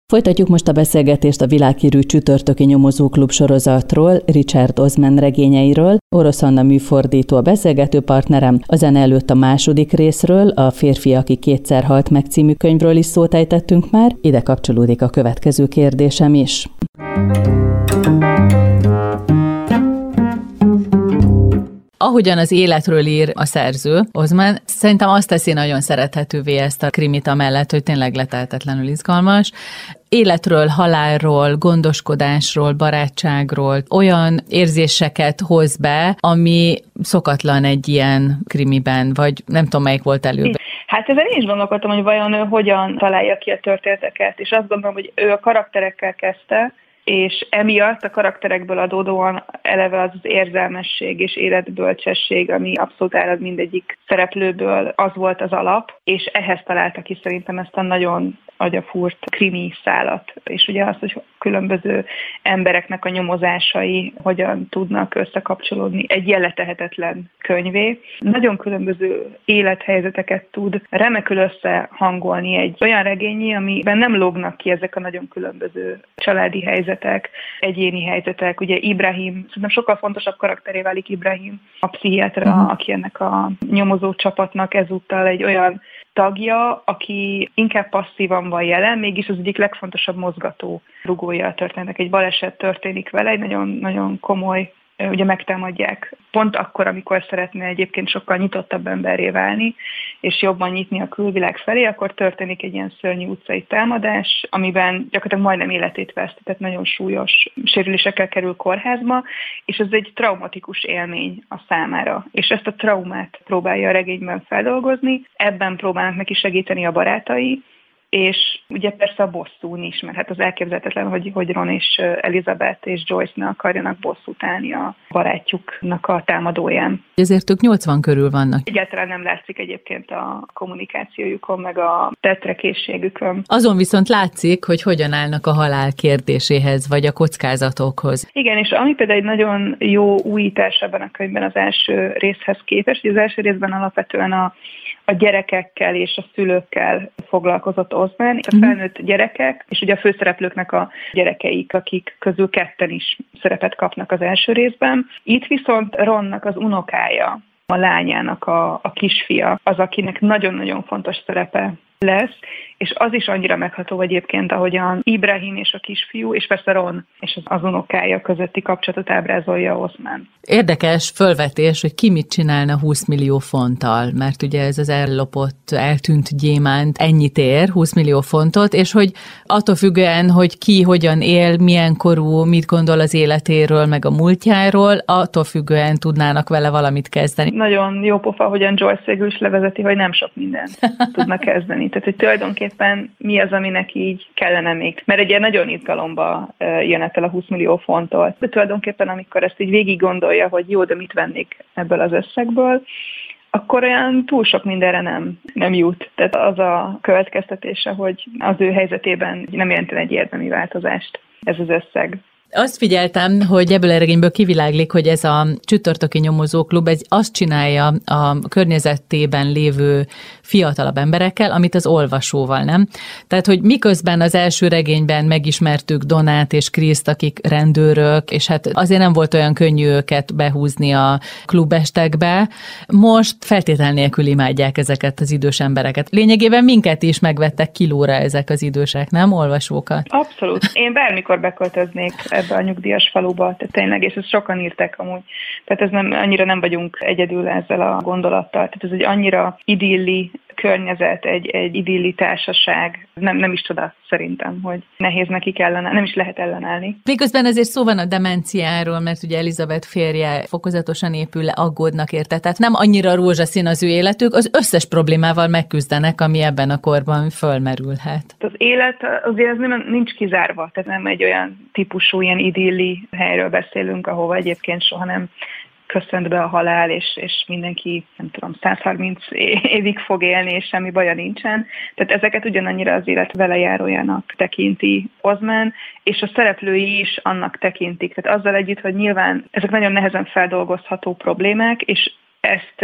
Folytatjuk most a beszélgetést a világhírű Csütörtöki Nyomozóklub sorozatról, Richard Osman regényeiről. Orosz Anna műfordító a beszélgető partnerem, a zene előtt a második részről, a Férfi, aki kétszer halt meg című könyvről is szót ejtettünk már, ide kapcsolódik a következő kérdésem is. Ahogyan az életről ír a szerző, Osman, szerintem azt teszi nagyon szerethetővé ezt a krimit amellett, hogy tényleg leteltetlenül izgalmas. Életről, halálról, gondoskodásról, barátságról olyan érzéseket hoz be, ami szokatlan egy ilyen krimiben, vagy nem tudom, melyik volt előbb. Hát ezen én is gondolkodtam, hogy vajon ő hogyan találja ki a történeteket, és azt gondolom, hogy ő a karakterekkel kezdte, és emiatt a karakterekből adódóan eleve az érzelmesség és életbölcsesség, ami abszolút árad mindegyik szereplőből, az volt az alap, és ehhez találta ki szerintem ezt a nagyon agyafúrt krimi szálat. És ugye az, hogy különböző embereknek a nyomozásai hogyan tudnak összekapcsolódni egy jelletehetetlen könyvé. Nagyon különböző élethelyzeteket tud remekül összehangolni egy olyan regényé, amiben nem lógnak ki ezek a nagyon különböző családi helyzetek, egyéni helyzetek. Ugye Ibrahim, szerintem sokkal fontosabb karakteré válik Ibrahim, a pszichiátra, aki ennek a nyomozó csapatnak ezúttal egy olyan tagja, aki inkább passzívan van jelen, mégis az egyik legfontosabb mozgató rugója a történetnek. Egy baleset történik vele, egy nagyon komoly, ugye megtámadják pont akkor, amikor szeretne egyébként sokkal nyitottabb emberré válni, és jobban nyitni a külvilág felé, akkor történik egy ilyen szörnyű utcai támadás, amiben gyakorlatilag majdnem életét veszti, tehát nagyon súlyos sérülésekkel kerül kórházba, és ez egy traumatikus élmény a számára. És ezt a traumát próbálja a regényben feldolgozni, ebben próbálnak neki segíteni a barátai, és ugye persze a bosszún is, mert hát az elképzelhetetlen, hogy Ron és Elizabeth és Joyce-nak akarjanak bosszút állni a barátjuknak a támadóján. Ezért ők 80 körül vannak. Egyáltalán nem látszik egyébként a kommunikációjukon, meg a tetrekészségükön. Azon viszont látszik, hogy hogyan állnak a halál kérdéséhez, vagy a kockázatokhoz. Igen, és ami például egy nagyon jó újítás ebben a könyvben az első részhez képest, hogy az első részben alapvetően a gyerekekkel és a szülőkkel foglalkozott Osman, a felnőtt gyerekek, és ugye a főszereplőknek a gyerekeik, akik közül ketten is szerepet kapnak az első részben. Itt viszont Ronnak az unokája, a lányának a kisfia, az, akinek nagyon-nagyon fontos szerepe lesz, és az is annyira megható egyébként, ahogyan Ibrahim és a kisfiú, és persze Ron és az unokája közötti kapcsolatot ábrázolja Osman. Érdekes fölvetés, hogy ki mit csinálna 20 millió fonttal, mert ugye ez az ellopott, eltűnt gyémánt ennyit ér, 20 millió fontot, és hogy attól függően, hogy ki hogyan él, milyen korú, mit gondol az életéről, meg a múltjáról, attól függően tudnának vele valamit kezdeni. Nagyon jó pofa, hogyan Joyce végül is levezeti, hogy nem sok mindent tudnak kezdeni. Tehát, hogy tulajdonképpen mi az, aminek így kellene még. Mert egy ilyen nagyon izgalomba jön el a 20 millió fonttól. De tulajdonképpen, amikor ezt így végig gondolja, hogy jó, de mit vennék ebből az összegből, akkor olyan túl sok mindenre nem jut. Tehát az a következtetése, hogy az ő helyzetében nem jelentene egy érdemi változást ez az összeg. Azt figyeltem, hogy ebből a regényből kiviláglik, hogy ez a Csütörtöki Nyomozóklub azt csinálja a környezetében lévő fiatalabb emberekkel, amit az olvasóval, nem? Tehát, hogy miközben az első regényben megismertük Donát és Kriszt, akik rendőrök, és hát azért nem volt olyan könnyű őket behúzni a klubestekbe, most feltétel nélkül imádják ezeket az idős embereket. Lényegében minket is megvettek kilóra ezek az idősek, nem? Olvasókat. Abszolút. Én bármikor beköltöznék ebbe a nyugdíjas faluba, tehát tényleg, és ezt sokan írták amúgy. Tehát ez annyira nem vagyunk egyedül ezzel a gondolattal. Tehát ez egy annyira idilli környezet, egy idilli társaság. Nem is csoda szerintem, hogy nehéz nekik nem is lehet ellenállni. Miközben azért szó van a demenciáról, mert ugye Elizabeth férje fokozatosan épül le, aggódnak érte. Tehát nem annyira rózsaszín az ő életük, az összes problémával megküzdenek, ami ebben a korban fölmerülhet. Az élet azért ez nincs kizárva, tehát nem egy olyan típusú, ilyen idilli helyről beszélünk, ahova egyébként soha nem köszönt be a halál, és mindenki, nem tudom, 130 évig fog élni, és semmi baja nincsen. Tehát ezeket ugyanannyira az élet velejárójának tekinti Osman, és a szereplői is annak tekintik. Tehát azzal együtt, hogy nyilván ezek nagyon nehezen feldolgozható problémák, és ezt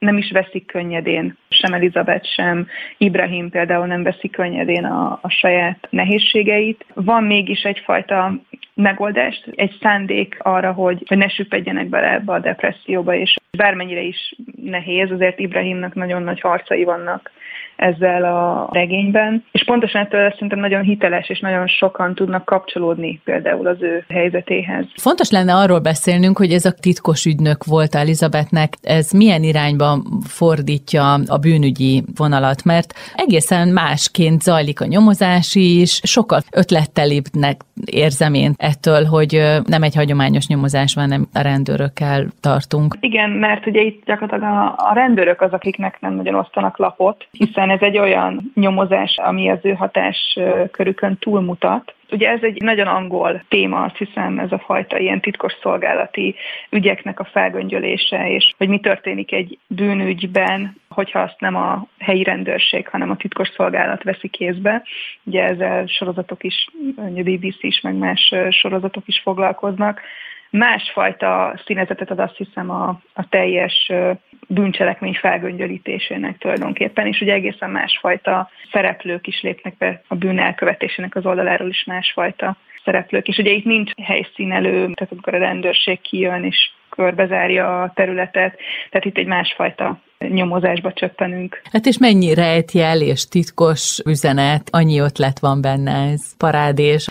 nem is veszik könnyedén, sem Elizabeth, sem Ibrahim például nem veszi könnyedén a saját nehézségeit. Van mégis egyfajta megoldást, egy szándék arra, hogy ne süppedjenek bele ebbe a depresszióba, és bármennyire is nehéz, azért Ibrahimnak nagyon nagy harcai vannak ezzel a regényben, és pontosan ettől szerintem nagyon hiteles, és nagyon sokan tudnak kapcsolódni például az ő helyzetéhez. Fontos lenne arról beszélnünk, hogy ez a titkos ügynök volt Elizabethnek, ez milyen irányba fordítja a bűnügyi vonalat, mert egészen másként zajlik a nyomozás is, sokkal ötlettelibbnek érzem én ettől, hogy nem egy hagyományos nyomozás van, nem a rendőrökkel tartunk. Igen, mert ugye itt gyakorlatilag a rendőrök az, akiknek nem nagyon osztanak lapot, hiszen ez egy olyan nyomozás, ami az ő hatáskörükön túlmutat. Ugye ez egy nagyon angol téma, azt hiszem, ez a fajta ilyen titkos szolgálati ügyeknek a felgöngyölése, és hogy mi történik egy bűnügyben, hogyha azt nem a helyi rendőrség, hanem a titkos szolgálat veszi kézbe. Ugye ezzel sorozatok is, a BBC is, meg más sorozatok is foglalkoznak. Másfajta színezetet ad, azt hiszem, a teljes bűncselekmény felgöngyölítésének tulajdonképpen, és ugye egészen másfajta szereplők is lépnek be a bűn elkövetésének az oldaláról is másfajta szereplők. És ugye itt nincs helyszínelő, tehát amikor a rendőrség kijön és körbezárja a területet, tehát itt egy másfajta nyomozásba csöppenünk. Hát és mennyi rejtjel és titkos üzenet, annyi ötlet van benne, ez parádés.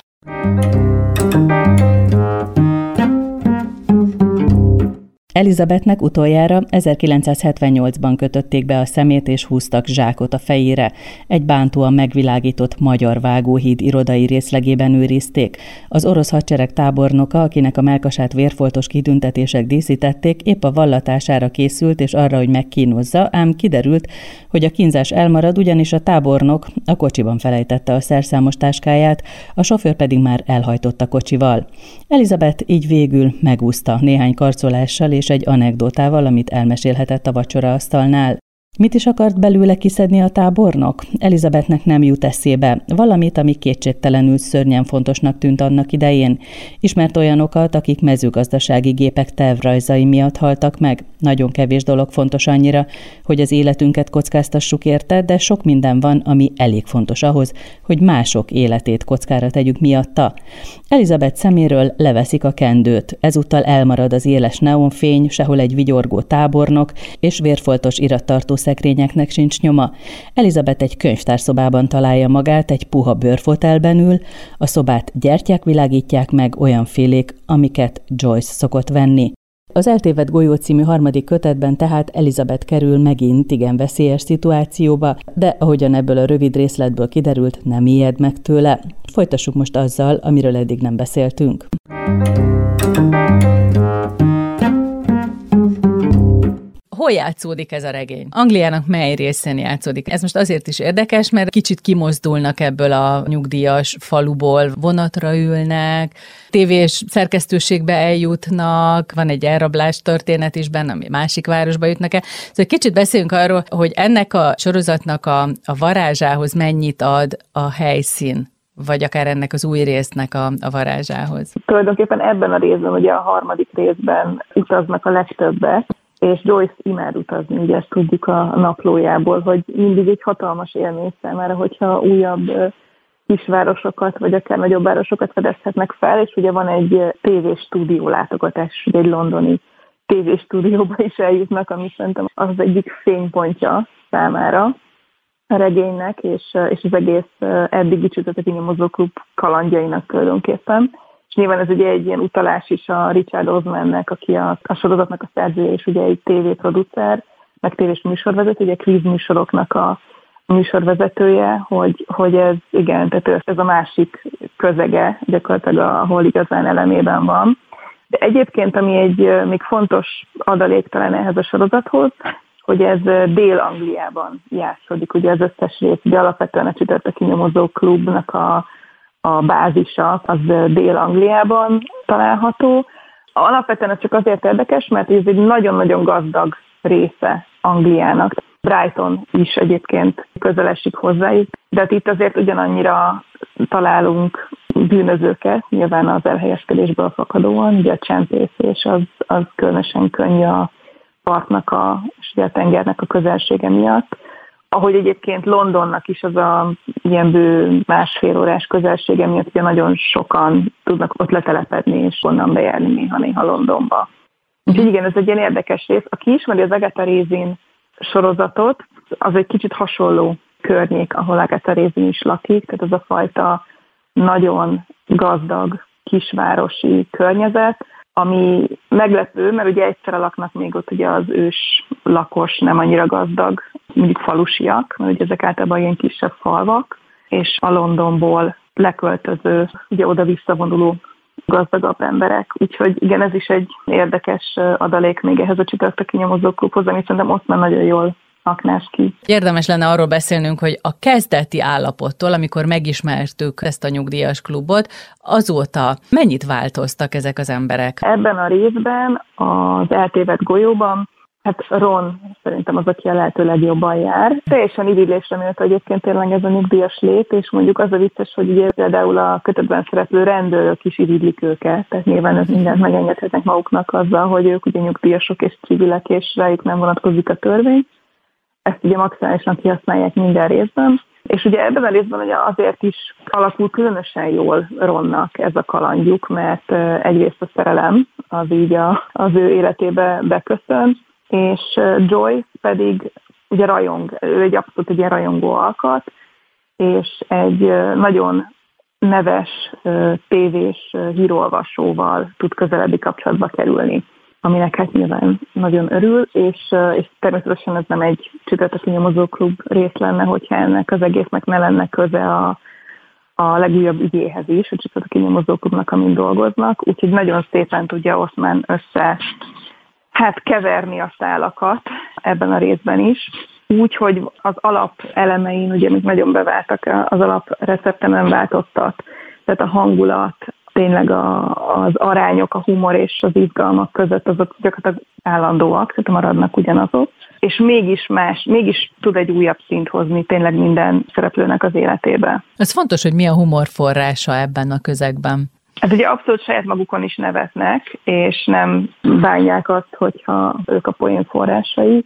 Elizabethnek utoljára 1978-ban kötötték be a szemét és húztak zsákot a fejére. Egy bántóan megvilágított magyar vágóhíd irodai részlegében őrizték. Az orosz hadsereg tábornoka, akinek a mellkasát vérfoltos kitüntetések díszítették, épp a vallatására készült és arra, hogy megkínozza, ám kiderült, hogy a kínzás elmarad, ugyanis a tábornok a kocsiban felejtette a szerszámos táskáját, a sofőr pedig már elhajtott a kocsival. Elizabeth így végül megúszta néhány karcolással és egy anekdotával, amit elmesélhetett a vacsoraasztalnál. Mit is akart belőle kiszedni a tábornok? Elizabethnek nem jut eszébe. Valamit, ami kétségtelenül szörnyen fontosnak tűnt annak idején. Ismert olyanokat, akik mezőgazdasági gépek tervrajzai miatt haltak meg. Nagyon kevés dolog fontos annyira, hogy az életünket kockáztassuk érte, de sok minden van, ami elég fontos ahhoz, hogy mások életét kockára tegyük miatta. Elizabeth szeméről leveszik a kendőt. Ezúttal elmarad az éles neonfény, sehol egy vigyorgó tábornok, és vérfoltos irattartó szekrényeknek sincs nyoma. Elizabeth egy könyvtárszobában találja magát, egy puha bőrfotelben ül, a szobát gyertyák világítják meg, olyan félék, amiket Joyce szokott venni. Az Eltévedt golyó című 3. kötetben tehát Elizabeth kerül megint igen veszélyes szituációba, de ahogyan ebből a rövid részletből kiderült, nem ijed meg tőle. Folytassuk most azzal, amiről eddig nem beszéltünk. Hol játszódik ez a regény? Angliának mely részén játszódik? Ez most azért is érdekes, mert kicsit kimozdulnak ebből a nyugdíjas faluból, vonatra ülnek, tévés szerkesztőségbe eljutnak, van egy elrablás történet is benne, ami másik városba jutnak el. Szóval kicsit beszéljünk arról, hogy ennek a sorozatnak a varázsához mennyit ad a helyszín, vagy akár ennek az új résznek a varázsához. Tulajdonképpen ebben a részben, ugye a 3. részben utaznak a legtöbbet, és Joyce imád utazni, ugye ezt tudjuk a naplójából, hogy mindig egy hatalmas élmény számára, hogyha újabb kisvárosokat, vagy akár nagyobb városokat fedezhetnek fel, és ugye van egy tévéstúdió látogatás, ugye egy londoni tévéstúdióba is eljutnak, ami szerintem az egyik fénypontja számára a regénynek, és az egész eddigi Csütörtöki Nyomozóklub kalandjainak tulajdonképpen. És nyilván ez ugye egy ilyen utalás is a Richard Osmannek, aki a sorozatnak a szerzője, és ugye egy tévéproducer, meg tévés műsorvezető, ugye kvíz műsoroknak a műsorvezetője, hogy ez igen, tehát ez a másik közege gyakorlatilag, ahol igazán elemében van. De egyébként, ami egy még fontos adalék talán ehhez a sorozathoz, hogy ez Dél-Angliában játszódik, ugye az összes rész, ugye alapvetően a Csütörtöki Nyomozóklubnak a bázisa az Dél-Angliában található. Alapvetően ez csak azért érdekes, mert ez egy nagyon-nagyon gazdag része Angliának. Brighton is egyébként közel esik hozzájuk, de hát itt azért ugyanannyira találunk bűnözőket, nyilván az elhelyezkedésből fakadóan, ugye a csempészés az különösen könnyű a partnak és ugye a tengernek a közelsége miatt. Ahogy egyébként Londonnak is az a ilyen bő másfél órás közelsége miatt ugye nagyon sokan tudnak ott letelepedni, és onnan bejárni néha Londonba. Úgyhogy igen, ez egy ilyen érdekes rész. Aki ismeri az Agatha Raisin sorozatot, az egy kicsit hasonló környék, ahol Agatha Raisin is lakik, tehát az a fajta nagyon gazdag kisvárosi környezet, ami meglepő, mert ugye egyszerre laknak még ott ugye az ős lakos, nem annyira gazdag, mondjuk falusiak, mert ugye ezek általában ilyen kisebb falvak, és a Londonból leköltöző, ugye oda visszavonuló gazdagabb emberek. Úgyhogy igen, ez is egy érdekes adalék még ehhez a csütörtöki nyomozóklubhoz, amit szerintem Oszmán nagyon jól aknáz ki. Érdemes lenne arról beszélnünk, hogy a kezdeti állapottól, amikor megismertük ezt a nyugdíjas klubot, azóta mennyit változtak ezek az emberek? Ebben a részben, az eltévedt golyóban, hát Ron szerintem az, aki a lehető legjobban jár. Teljesen irigylésre méltó egyébként tényleg ez a nyugdíjas lét, és mondjuk az a vicces, hogy ugye például a kötetben szereplő rendőrök is irigylik őket, tehát nyilván ez mindent megengedhetnek maguknak azzal, hogy ők ugye nyugdíjasok és civilek, és rájuk nem vonatkozik a törvény. Ezt ugye maximálisan kihasználják minden részben. És ugye ebben a részben ugye azért is alakul különösen jól Ronnak ez a kalandjuk, mert egyrészt a szerelem az így az ő életébe beköszön, és Joyce pedig ugye rajong, ő egy abszolút egy ilyen rajongó alkat, és egy nagyon neves tévés hírolvasóval tud közelebbi kapcsolatba kerülni, aminek hát nyilván nagyon örül, és természetesen ez nem egy csütörtöki nyomozóklub rész lenne, hogyha ennek az egésznek ne lenne köze a legújabb ügyéhez is, a csütörtöki nyomozóklubnak, amin dolgoznak, úgyhogy nagyon szépen tudja Oszmán keverni a szálakat ebben a részben is, úgyhogy az alap elemein, ugye, amik nagyon beváltak, az alap recepten nem változtat, tehát a hangulat, tényleg az arányok, a humor és az izgalmak között azok gyakorlatilag állandóak, tehát maradnak ugyanazok, és mégis tud egy újabb szint hozni tényleg minden szereplőnek az életébe. Ez fontos, hogy mi a humor forrása ebben a közegben. Hát ugye abszolút saját magukon is nevetnek, és nem bánják azt, hogyha ők a poén forrásai.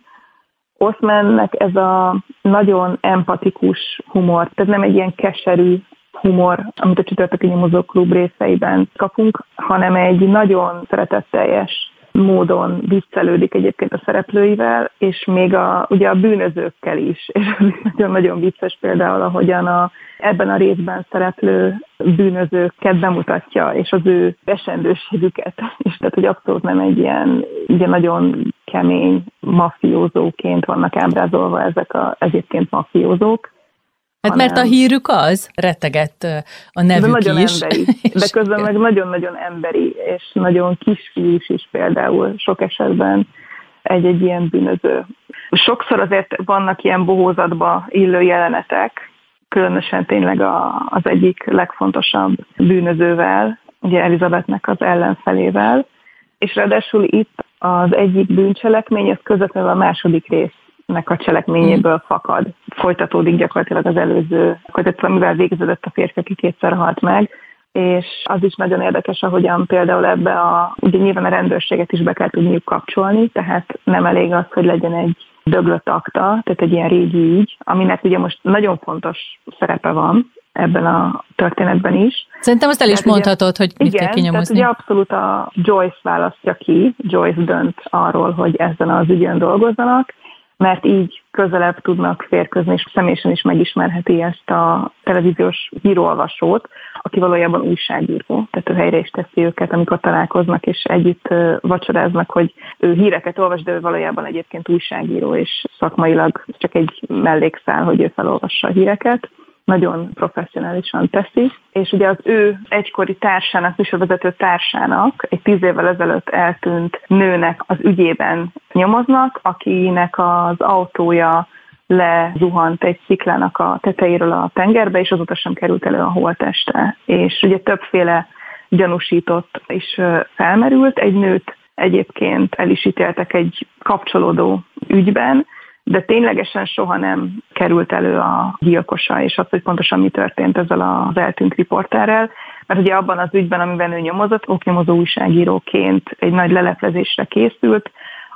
Oszmánnek ez a nagyon empatikus humor, tehát nem egy ilyen keserű humor, amit a csütörtöki nyomozóklub részeiben kapunk, hanem egy nagyon szeretetteljes módon viccelődik egyébként a szereplőivel, és még ugye a bűnözőkkel is. És ez nagyon-nagyon vicces például, ahogyan ebben a részben szereplő bűnözőket bemutatja, és az ő esendőségüket. És tehát, hogy abszolút nem egy ilyen ugye nagyon kemény mafiózóként vannak ábrázolva ezek egyébként mafiózók. Hát mert a hírük az, rettegett a nevük nagyon is. Emberi, de közben meg nagyon-nagyon emberi, és nagyon kisfiús is például sok esetben egy ilyen bűnöző. Sokszor azért vannak ilyen bohózatba illő jelenetek, különösen tényleg az egyik legfontosabb bűnözővel, ugye Elizabethnek az ellenfelével, és ráadásul itt az egyik bűncselekmény, az közvetlenül a második résznek a cselekményéből fakad. Folytatódik gyakorlatilag az előző, amivel végződött a férfi, aki kétszer halt meg, és az is nagyon érdekes, ahogyan például ebbe ugye nyilván a rendőrséget is be kell tudniuk kapcsolni, tehát nem elég az, hogy legyen egy döglött akta, tehát egy ilyen régi ügy, aminek ugye most nagyon fontos szerepe van ebben a történetben is. Szerintem azt el is mondhatod, hogy mit kell kinyomozni. Tehát ugye abszolút a Joyce választja ki, Joyce dönt arról, hogy ezen az ügyön dolgozzanak, mert így közelebb tudnak férkőzni, és személyesen is megismerheti ezt a televíziós hírolvasót, aki valójában újságíró. Tehát ő helyre is teszi őket, amikor találkoznak, és együtt vacsoráznak, hogy ő híreket olvas, de ő valójában egyébként újságíró, és szakmailag csak egy mellékszál, hogy ő felolvassa a híreket. Nagyon professzionálisan teszi, és ugye az ő egykori társának, műsorvezető társának, egy 10 évvel ezelőtt eltűnt nőnek az ügyében nyomoznak, akinek az autója lezuhant egy sziklának a tetejéről a tengerbe, és azóta sem került elő a holtteste. És ugye többféle gyanúsított is felmerült, egy nőt egyébként el is ítéltek egy kapcsolódó ügyben, de ténylegesen soha nem került elő a gyilkosa, és az, hogy pontosan mi történt ezzel az eltűnt riporterrel, mert ugye abban az ügyben, amiben ő nyomozott, oknyomozó újságíróként egy nagy leleplezésre készült,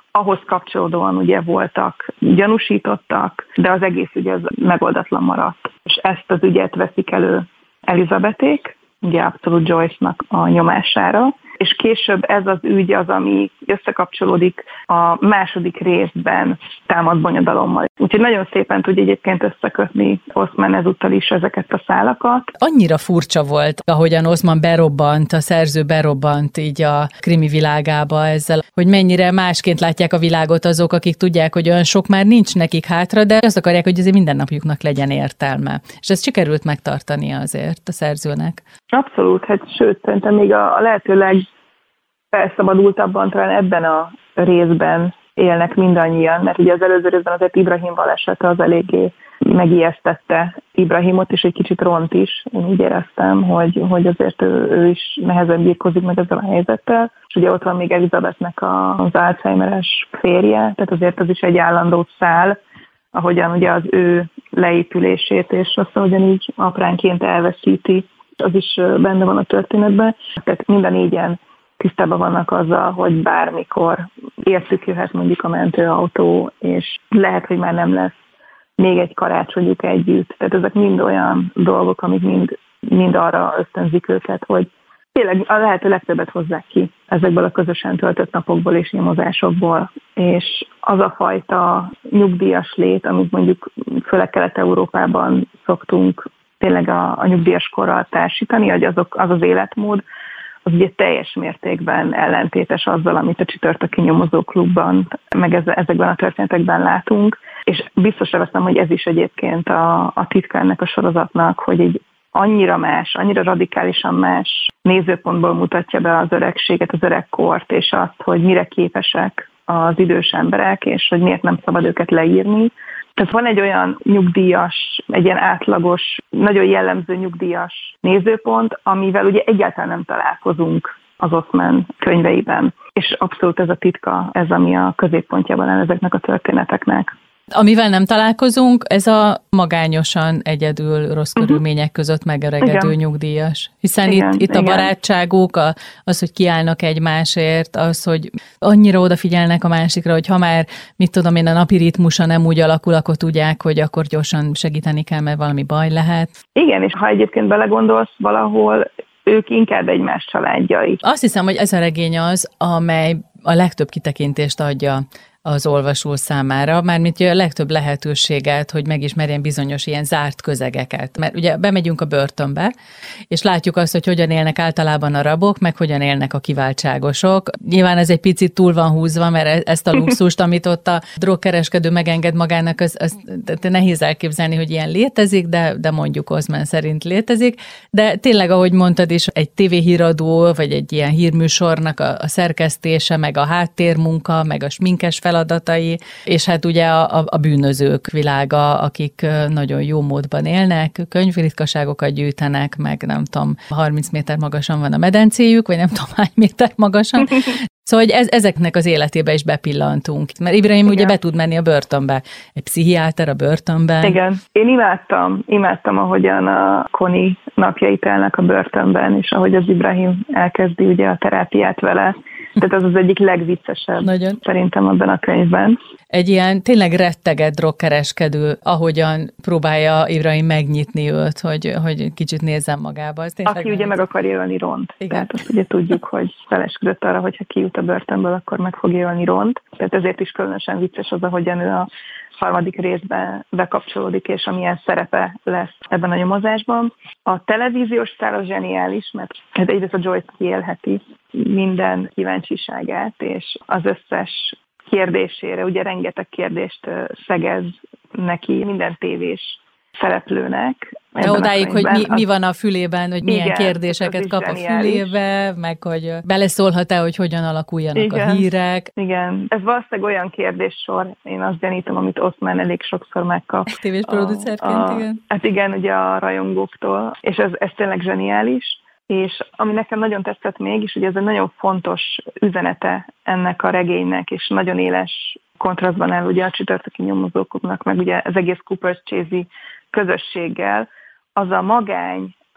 ahhoz kapcsolódóan ugye voltak gyanúsítottak, de az egész ügy az megoldatlan maradt. És ezt az ügyet veszik elő Elizabethék, ugye Absolute Joyce-nak a nyomására, és később ez az ügy az, ami összekapcsolódik a második részben támadt bonyodalommal. Úgyhogy nagyon szépen tudja egyébként összekötni Osman ezúttal is ezeket a szálakat. Annyira furcsa volt, ahogyan Osman berobbant, a szerző berobbant így a krimi világába ezzel, hogy mennyire másként látják a világot azok, akik tudják, hogy olyan sok már nincs nekik hátra, de azt akarják, hogy azért mindennapjuknak legyen értelme. És ezt sikerült megtartania azért a szerzőnek. Abszolút, hát sőt, szerintem még a lehető legfelszabadultabban talán ebben a részben élnek mindannyian, mert ugye az előző részben azért Ibrahim balesete az eléggé megijesztette Ibrahimot, és egy kicsit Ront is. Én úgy éreztem, hogy azért ő is nehezen birkózik meg ezzel a helyzettel. És ugye ott van még Elizabethnek az Alzheimeres férje, tehát azért az is egy állandó szál, ahogyan ugye az ő leépülését, és azt, ahogyan így apránként elveszíti, az is benne van a történetben. Tehát mind a négyen tisztában vannak azzal, hogy bármikor értük jöhet mondjuk a mentőautó, és lehet, hogy már nem lesz még egy karácsonyuk együtt. Tehát ezek mind olyan dolgok, amik mind arra ösztönzik őket, hogy tényleg a lehető legtöbbet hozzák ki ezekből a közösen töltött napokból és nyomozásokból. És az a fajta nyugdíjas lét, amit mondjuk főleg Kelet-Európában szoktunk tényleg a nyugdíjas korral társítani, hogy az az életmód, az ugye teljes mértékben ellentétes azzal, amit a Csütörtöki Nyomozóklubban, meg ezekben a történetekben látunk. És biztosra veszem, hogy ez is egyébként a titka ennek a sorozatnak, hogy egy annyira más, annyira radikálisan más nézőpontból mutatja be az öregséget, az öregkort, és azt, hogy mire képesek az idős emberek, és hogy miért nem szabad őket leírni. Tehát van egy olyan nyugdíjas, egy ilyen átlagos, nagyon jellemző nyugdíjas nézőpont, amivel ugye egyáltalán nem találkozunk az Osman könyveiben. És abszolút ez a titka, ez ami a középpontjában áll ezeknek a történeteknek. Amivel nem találkozunk, ez a magányosan egyedül rossz körülmények között megöregedő nyugdíjas. Hiszen itt a barátságuk, az, hogy kiállnak egymásért, az, hogy annyira odafigyelnek a másikra, hogy ha már, mit tudom én, a napi ritmusa nem úgy alakul, akkor tudják, hogy akkor gyorsan segíteni kell, mert valami baj lehet. Igen, és ha egyébként belegondolsz valahol, ők inkább egymás családjai. Azt hiszem, hogy ez a regény az, amely a legtöbb kitekintést adja az olvasó számára, mármint a legtöbb lehetőséget, hogy megismerjen bizonyos ilyen zárt közegeket. Mert ugye bemegyünk a börtönbe, és látjuk azt, hogy hogyan élnek általában a rabok, meg hogyan élnek a kiváltságosok. Nyilván ez egy picit túl van húzva, mert ezt a luxust, amit ott a drogkereskedő megenged magának, az nehéz elképzelni, hogy ilyen létezik, de mondjuk Osman szerint létezik. De tényleg, ahogy mondtad is, egy tévéhíradó, vagy egy ilyen hírműsornak a szerkesztése, meg a háttérmunka, meg a sminkes feladatai, és hát ugye a bűnözők világa, akik nagyon jó módban élnek, könyvritkaságokat gyűjtenek, meg nem tudom, 30 méter magasan van a medencéjük, vagy nem tudom hány méter magasan. Szóval hogy ezeknek az életébe is bepillantunk. Mert Ibrahim ugye be tud menni a börtönbe. Egy pszichiáter a börtönben. Igen. Én imádtam, ahogyan a Connie napjai telnek a börtönben, és ahogy az Ibrahim elkezdi ugye a terápiát vele. Tehát az egyik legviccesebb szerintem abban a könyvben. Egy ilyen tényleg retteget drogkereskedő, ahogyan próbálja Ibrahim megnyitni őt, hogy kicsit nézzen magába. Aki ugye meg akarja ölni Ront. Igen. Tehát azt ugye tudjuk, hogy felesküdött arra, hogyha kijut a börtönből, akkor meg fogja ölni Ront. Tehát ezért is különösen vicces az, ahogyan ő a harmadik részben bekapcsolódik, és amilyen szerepe lesz ebben a nyomozásban. A televíziós szál az zseniális, mert egyrészt a Joyce kiélheti minden kíváncsiságát, és az összes kérdésére, ugye rengeteg kérdést szegez neki minden tévés szereplőnek. De odáig, hogy mi van a fülében, hogy milyen kérdéseket kap a fülébe, meg hogy beleszólhat-e, hogy hogyan alakuljanak a hírek. Igen, ez valószínűleg olyan kérdéssor, én azt gyanítom, amit Osman elég sokszor megkap. Tévés producerként, igen. Hát igen, ugye a rajongóktól, és ez tényleg zseniális. És ami nekem nagyon tetszett még, és ugye ez egy nagyon fontos üzenete ennek a regénynek, és nagyon éles kontrasztban áll ugye a Csütörtöki Nyomozóklubnak, meg ugye az egész Cooper's Chase-i közösséggel, az a magány,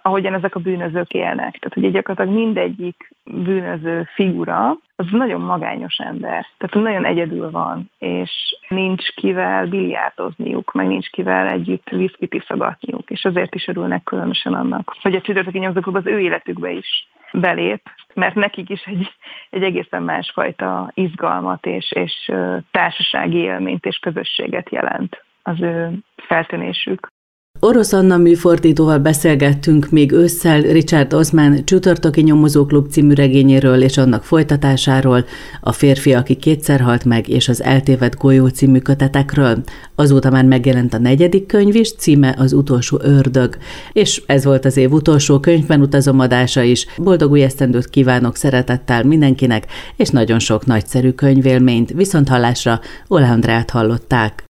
ahogyan ezek a bűnözők élnek. Tehát ugye gyakorlatilag mindegyik bűnöző figura, az nagyon magányos ember. Tehát nagyon egyedül van, és nincs kivel biliárdozniuk, meg nincs kivel együtt viszkit iszogatniuk, és azért is örülnek különösen annak, hogy a Csütörtöki Nyomozóklub az ő életükbe is belép, mert nekik is egy egészen másfajta izgalmat és társasági élményt és közösséget jelent az ő feltűnésük. Orosz Anna műfordítóval beszélgettünk még ősszel Richard Osman Csütörtöki Nyomozóklub című regényéről és annak folytatásáról, A férfi, aki kétszer halt meg, és az Eltévedt golyó című kötetekről. Azóta már megjelent a 4. könyv is, címe Az utolsó ördög. És ez volt az év utolsó Könyvben utazom adása is. Boldog új esztendőt kívánok szeretettel mindenkinek, és nagyon sok nagyszerű könyvélményt. Viszonthallásra, Olah Andrát hallották.